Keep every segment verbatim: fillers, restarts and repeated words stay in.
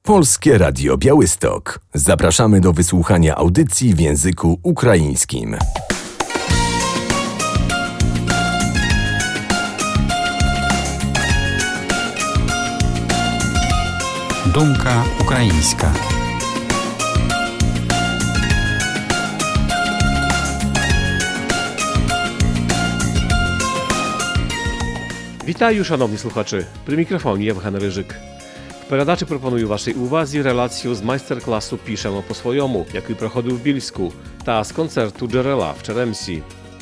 Polskie Radio Białystok. Zapraszamy do wysłuchania audycji w języku ukraińskim. Думка українська. Вітаю, шановні слухачі! При мікрофоні Євген Рижик. В передачі пропоную вашій увазі релацію з майстер-класу «Пишемо по-своєму», який проходив в Більську, та з концерту «Джерела» в Черемсі.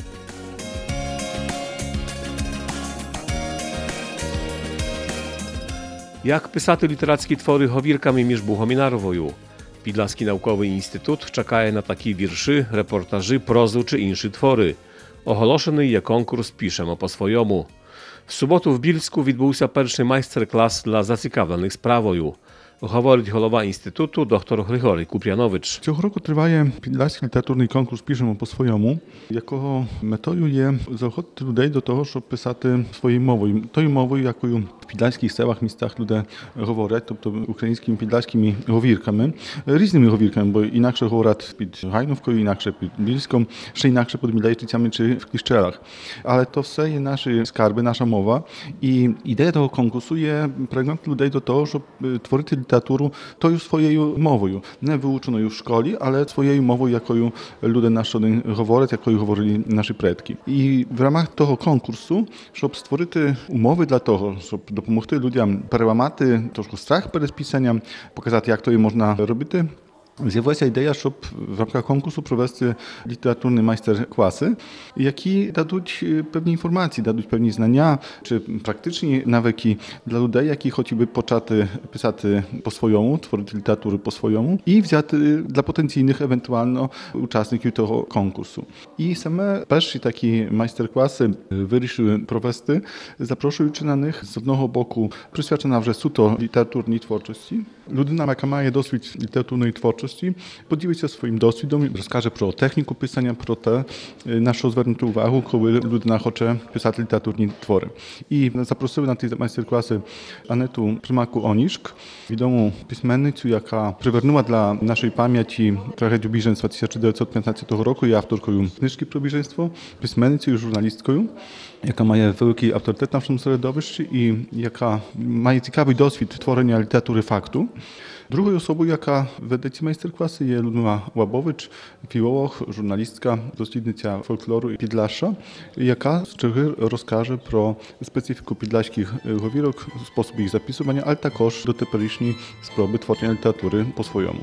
Jak pisати literackie twory говірками між Богом і народою? Підласький науковий інститут чекає на такі вірші, репортажі, прозу чи інші твори. Оголошений є конкурс «Пишемо по-своєму». В суботу в Більську відбувся перший майстер-клас для зацікавлених справою. Говорить голова інституту доктор Григорій Куп'янович. Цього року триває підласький літературний конкурс «Пишемо по-своєму», якого метою є заохотити людей до того, щоб писати своєю мовою. Тою мовою, якою в підлаських селах, містах люди говорять, тобто українськими підласькими говірками, різними говірками, бо інакше говорять під Гайновкою, інакше під Більськом, ще інакше під Мілейчицями чи в Кліщелах. Але то все є наші скарби, наша мова. І ідея того конкурсу є прагнути людей до того, щоб творити literaturu tою своєю мовою, не вивченою в школі, але своєю мовою, якою люди на щодень говорять, якою говорили наші предки. І в ramach того конкурсу, щоб створити умови для того, щоб допомогти людям переламати трошки страх перед писанням, показати, як то і можна робити, з'явилася ідея, щоб в рамках конкурсу провести літературні майстер-класи, які дадуть певні інформації, дадуть певні знання чи практичні навики для людей, які хотіли почати писати по-своєму, творити літературу по-своєму і взяти для потенційних евентуально учасників того конкурсу. І саме перші такі майстер-класи вирішили провести, запрошуючи на них з одного боку присвячена вже суто літературній творчості. Людина, яка має досвід літературної творчості, поділиться своїм досвідом, розкаже про техніку писання, про те, на що звернути увагу, коли людина хоче писати літературні твори. І запросили на ті майстер-класи Анету Примаку-Онішк, відому письменницю, яка привернула для нашої пам'яті трагедію біженства тисяча дев'ятсот п'ятнадцятого року, є авторкою книжки про біженство, письменницею, журналісткою, яка має великий авторитет в нашому середовищі і яка має цікавий досвід творення літератури факту. Другою osobą, jaka веде ці майстер-класи, є Людмила Łabowicz, філолог, журналістка, дослідниця фольклору і підлашша, яка з черги розкаже про специфіку підлаських говірок, спосіб їх записування, але також дотеперішні спроби творення літератури по-своєму.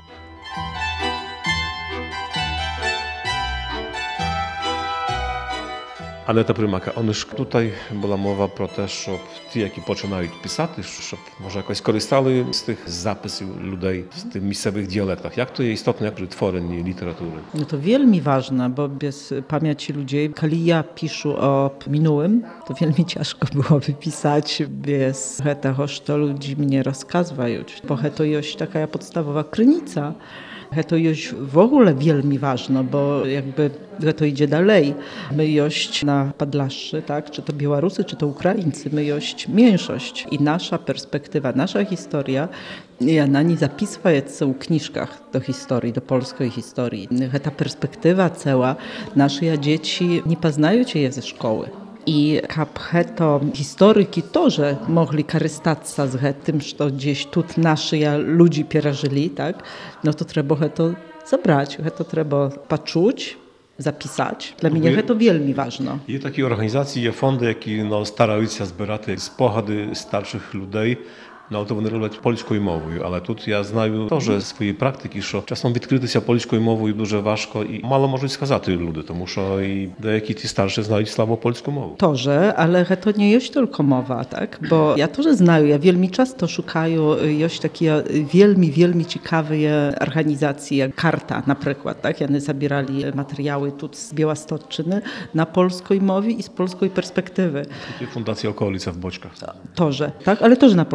Анета Примака-Онішк. Tutaj була мова про те, щоб ті, які починають писати, щоб, може, якось користали з тих записів людей в тих місцевих діалектах. Jak to jest istotne przy tworzeniu literatury? No to wielmi ważne, bo bez pamięci ludzi, kiedy ja piszę o minionym, to wielmi ciężko byłoby pisać bez tego, co ludzie mnie rozkazują. Bo to jest taka podstawowa krynica. To jest w ogóle wielmi ważne, bo jakby to idzie dalej. My jość na Podlaszy, tak? Czy to Białorusy, czy to Ukraińcy, my jość mniejszość. I nasza perspektywa, nasza historia, ja na niej zapisuje w kniżkach do historii, do polskiej historii. Ta perspektywa cała, nasze dzieci nie poznają cię ze szkoły. I kap to historyki тоже mogli korzystać z tym, że gdzieś tu nasi ludzie przeżyli, tak? No to trzeba to zabrać, to trzeba poczuć, zapisać. Dla mnie to wielmi ważne. Є такі організації, є фонди, які ну, стараються збирати спогади старших людей. No to вони роблять польською мовою, але тут я знаю теж зі своєї практики, що часом відкритися польською мовою дуже важко і мало можуть сказати люди, тому що і деякі ті старші знають слабо польську мову. Тоже, ale to nie jest tylko mowa, tak? Bo ja też знаю, ja wielmi często szukają jest takie wielmi, wielmi ciekawe organizacje, jak Karta na przykład, tak? One zabierali materiały tu z Białostocczyny na polskiej mowie i z polskiej perspektywy. Fundacja Okolica w Boczkach. Тоже, tak? Ale też na polskiej mowie.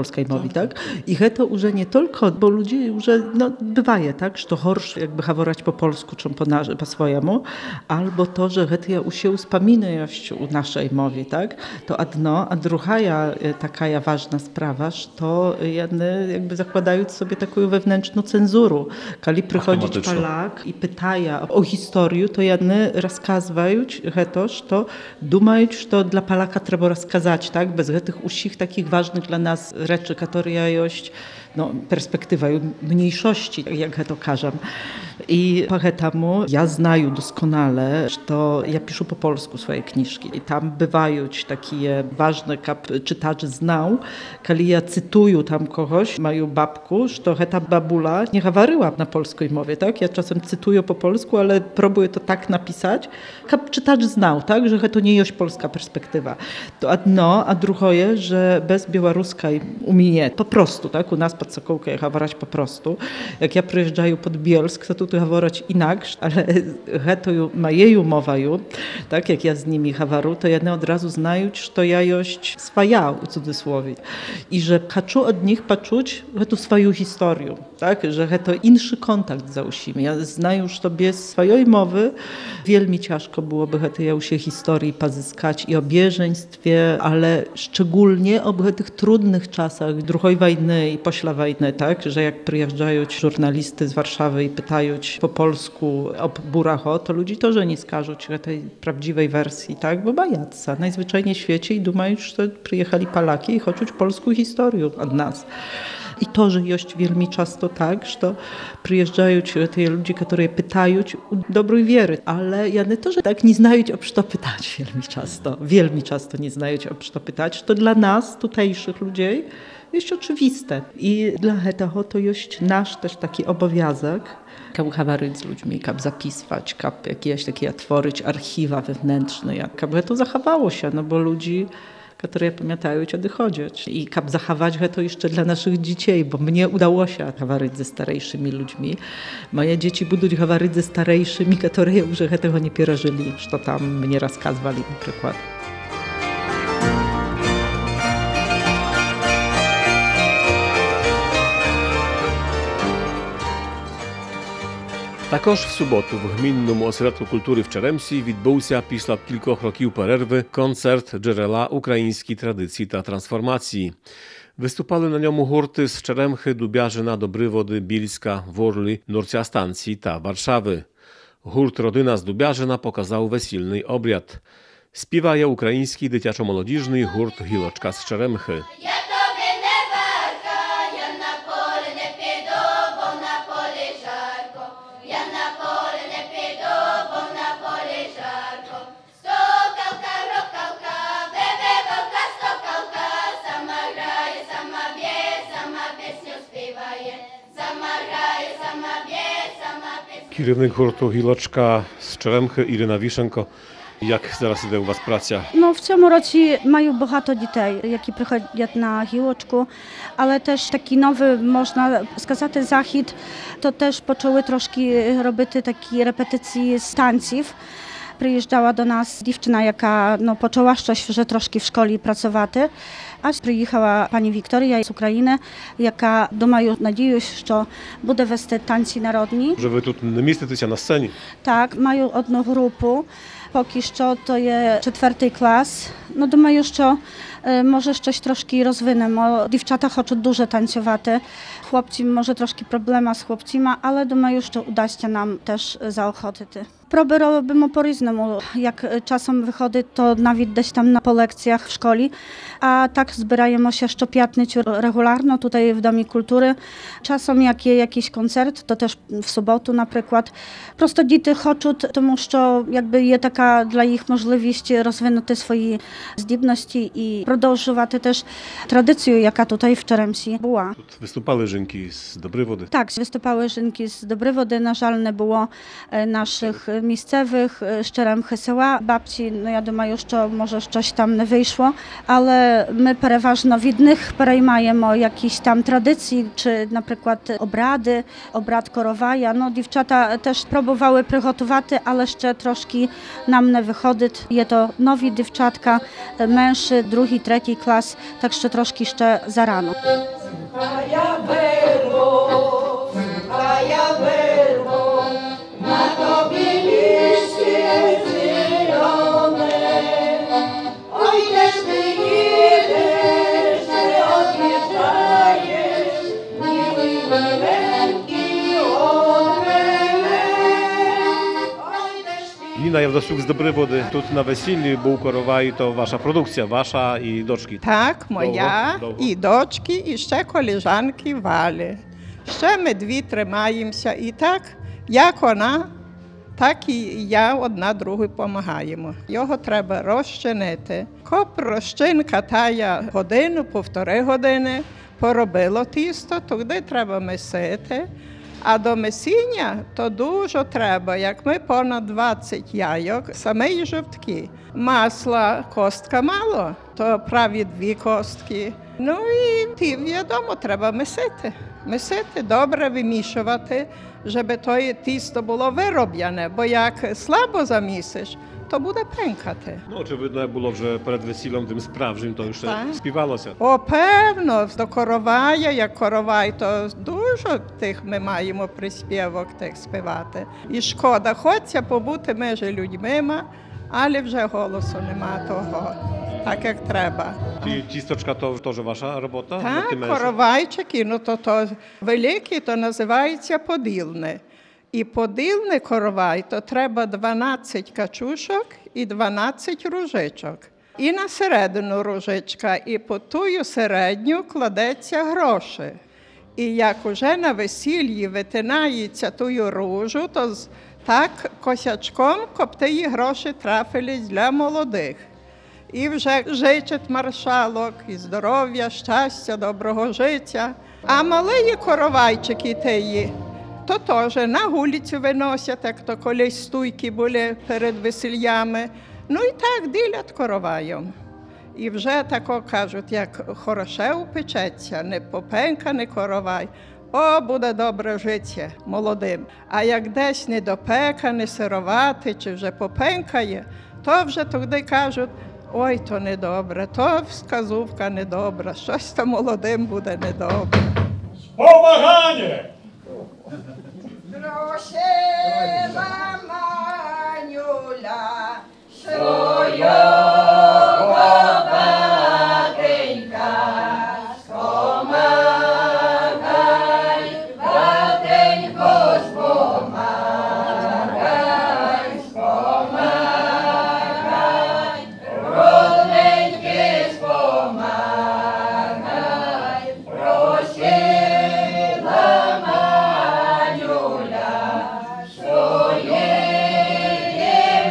mowi, tak? I heto уже nie tylko, bo ludzie już no, bywaje, tak? Że to horsz jakby haworać po polsku, czy po, na, po swojemu, albo to, że heto ja się uspaminujesz u naszej mowie, tak? To adno, a druga ja, taka ja ważna sprawa, że to jedne jakby zakładając sobie taką wewnętrzną cenzurę. Kali przychodzi Polak i pytaja o historię, to jedne rozkazują heto, że to dumają, że to dla Polaka trzeba rozkazać, tak? Bez tych usich takich ważnych dla nas rzeczy, które jest no, perspektywa mniejszości, jak ja to każę. I pochetamu ja znaję doskonale, że to ja piszę po polsku swoje książki i tam bywają takie ważne, kap czytacz znał, kiedy ja cytuję tam kogoś, moją babku, że to heta babula nie hawaryła na polskiej mowie, tak? Ja czasem cytuję po polsku, ale próbuję to tak napisać, kap czytacz znał, tak? Że to nie jest polska perspektywa. To jedno, a drugie, że bez białoruskiej umie po prostu, tak? U nas pod Sokołkę ja hawarać po prostu. Jak ja przyjeżdżaję pod Bielsk, to tu hawarać inaczej, ale heto majeju mowają, tak? Jak ja z nimi hawaru, to jedne od razu znają, że to ja jość swajał, w cudzysłowie. I że chcę od nich poczuć tu swoją historię, tak? Że to inny kontakt za usimi. Ja znaję, że to bez swojej mowy wielmi ciężko byłoby heto ja się historii pozyskać i o bieżeństwie, ale szczególnie o tych trudnych czasach drugiej wojny i pośla wojny, tak? Że jak przyjeżdżają żurnalisty z Warszawy i pytają po polsku o buracho, to ludzi to, że nie skażą tej prawdziwej wersji, tak? Bo bajaca najzwyczajniej w świecie i dumają, że przyjechali Polaki i chcą polską historię od nas. I to, że jest wielmi często tak, że to przyjeżdżają te ludzie, którzy pytają u dobrej wiery, ale ja nie to, że tak nie znają, o co pytać wielmi często, wielmi często nie znają, o co pytać, to dla nas, tutejszych ludzi, jest oczywiste. I dla tego to jest nasz też taki obowiązek, jak hawaryć z ludźmi, jak zapisywać, jak jakieś takie tworzyć archiwa wewnętrzne, jak to zachowało się, no bo ludzi, które pamiętają, kiedy chodzić. I jak zachować to jeszcze dla naszych dzieci, bo mnie udało się hawaryć ze starszymi ludźmi. Moje dzieci będą hawaryć ze starszymi, które już tego nie przeżyli, że tam mnie rozkazywali na przykład. Також в суботу в Гмінному осередку культури в Черемсі відбувся після кількох років перерви концерт «Джерела української традиції та трансформації». Виступали на ньому гурти з Черемхи, Дубяжина, Добриводи, Більська, Ворлі, Нурця станції та Варшави. Гурт «Родина з Дубяжина» показав весільний обряд. Співає український дитячо-молодіжний гурт «Гілочка з Черемхи». Керівник гурту «Гілочка з Черемхи» Ірина Вішенко. Як зараз іде у вас праця? Ну, в цьому році маю багато дітей, які приходять на гілочку, але теж такий новий, можна сказати, захід, то теж почали трошки робити такі репетиції з танців. Приїжджала до нас дівчина, яка ну, почала щось вже трошки в школі працювати, а приїхала пані Вікторія з України, яка, думаю, надіюсь, що буде вести танці народні. Вже ви тут не міститеся на сцені? Так, маю одну групу. Поки що то є четвертий клас. Ну, думаю, що е, може щось трошки розвинемо. Дівчата хочуть дуже танцювати. Хлопці, може, трошки проблема з хлопцями, але думаю, що вдасться нам теж заохотити. Проби робимо по-різному. Як часом виходить, то навіть десь там на по лекціях в школі. А так збираємося щоп'ятницю регулярно tutaj w Domie Kultury. Czasem jak є jakiś koncert, to też w sobotу, наприклад. Просто діти хочуть, тому що якби є така для їх можливість розвинути свої здібності і продовжувати теж традицію, яка tutaj w Черемсі була. Тут виступали жінки з Добриводи? Так, виступали жінки з Добриводи. На жаль, не було naszych місцевих з Черемхи села. Бабці, ну я думаю, що може щось там не вийшло, але ми переважно від них переймаємо якісь там традиції, чи, наприклад, обряди, обряд коровая. Ну, дівчата теж пробували приготувати, але ще трошки нам не виходить. Є то нові дівчатка, менші, другий, третій клас, так що трошки ще зарано. Сухая вербо, сухая вербо, на тобі листя зелене. Ой, де ж ти їдеш, де од'їжджаєш, милий миленький от мене. Ой, де ж ти Nina Jawdaszuk z Dobrywody, tu na wesіллі був коровай, то ваша продукція, ваша і дочки. Так, моя, Довго? Довго? і дочки, і ще колежанки Валі. Ще ми дві тримаємося. І так, як вона, так і я одна другій допомагаємо. Його треба розчинити. Коп розчинка тая годину, півтори години, поробило тісто, туди треба месити. А до месіння то дуже треба, як ми понад двадцять яйок, саме і жовтки. Масла костка мало, то праві дві костки. Ну і ті, відомо, треба месити. Месити, добре вимішувати, щоб то тісто було вироблене, бо як слабо замісиш, то буде пенкати. Ну, очевидно, як було вже перед весіллям тим справжнім, то ще Так. співалося. О, певно, до коровая, як коровай, то дуже тих ми маємо приспівок тих співати. І шкода, хочеться побути між людьми, але вже голосу нема того, так як треба. Ті тісточка то теж ваша робота? на тим Так, менше? коровайчики, ну то, то великі, то називається поділне. І поділне коровай, то треба дванадцять качушок і дванадцять ружичок. І на середину ружичка, і по тую середню кладеться гроші. І як уже на весіллі витинається тую ружу, то з- так косячком, щоб ті гроші трафились для молодих. І вже жичить маршалок, і здоров'я, щастя, доброго життя. А малої коровайчики теї, то теж на вулицю виносять, як то колись стуйки були перед весіллями. Ну і так ділять короваєм. І вже тако кажуть, як хороше упечеться, не попенканий коровай, о, буде добре життя молодим. А як десь не допека, не сировати, чи вже попенкає, то вже тоді кажуть, ой, то недобре, то сказувка недобра, щось то молодим буде недобре. Помагання! Просила Манюля свого батенька, спомагай, батенько, спомагай, спомагай, родненьке, спомагай, просила Манюля своєї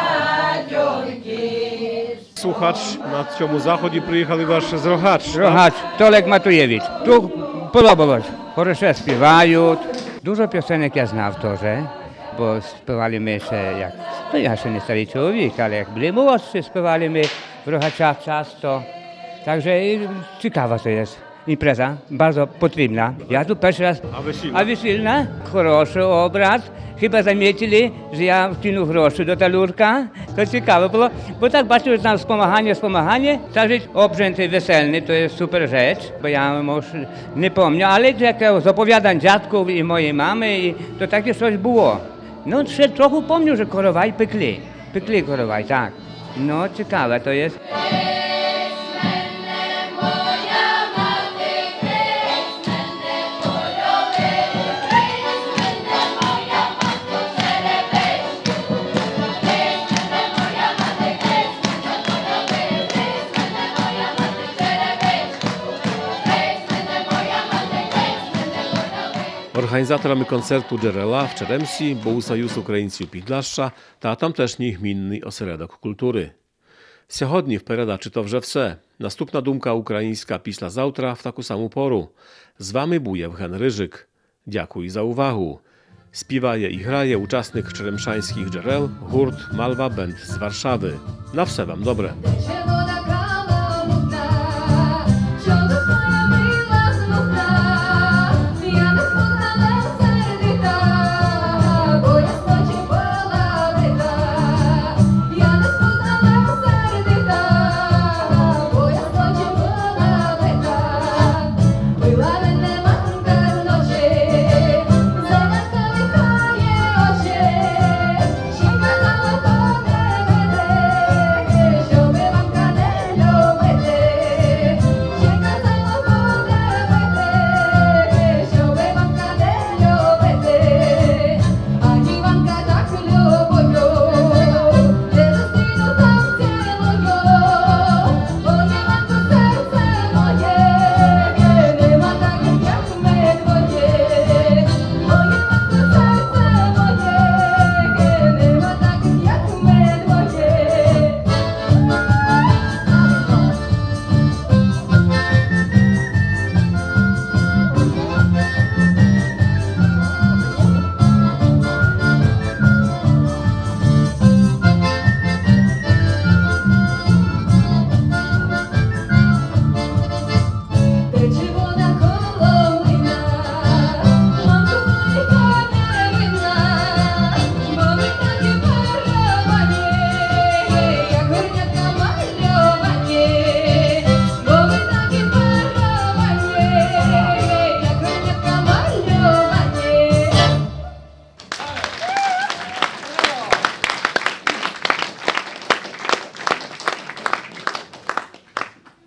матінки. Słuchacz, na цьому заході приїхали ваш з Рогач. Рогач, Толек Матуєвич. Тут подобалось. Хороше співають. Дуже пісенек я знав теж, бо співали ми ще, як, ну я ще не старий чоловік, але як були молодші, співали ми в Рогачах часто. Takže і цікава це є. Імпреза, дуже потрібна. Я тут перший раз. А весілля? А весільна? Хороший образ. Хіба замітили, що я втягнув гроші до талурка? То цікаво було. Бо так бачив, що спомагання, спомагання. Та ж обженти весельний, то є супер реч. Бо я може, не пам'ятаю, але як заповідань дядьків і моєї мами, і, то таке щось було. Ну, ще трохи пам'ятаю, що коровай пекли. Пекли коровай, так. Ну, цікаво то є. Організаторами концерту «Джерела» в Черемсі був Союз українців Підласша та тамтешній гмінний осередок культури. Сьогодні в передачі то вже все. Наступна думка українська післязавтра в таку саму пору. З вами був Євген Рижик. Дякую за увагу. Співає і грає учасник черемшаńskich джерел гурт Malwa Band z Warszawy. Na wse wam dobre.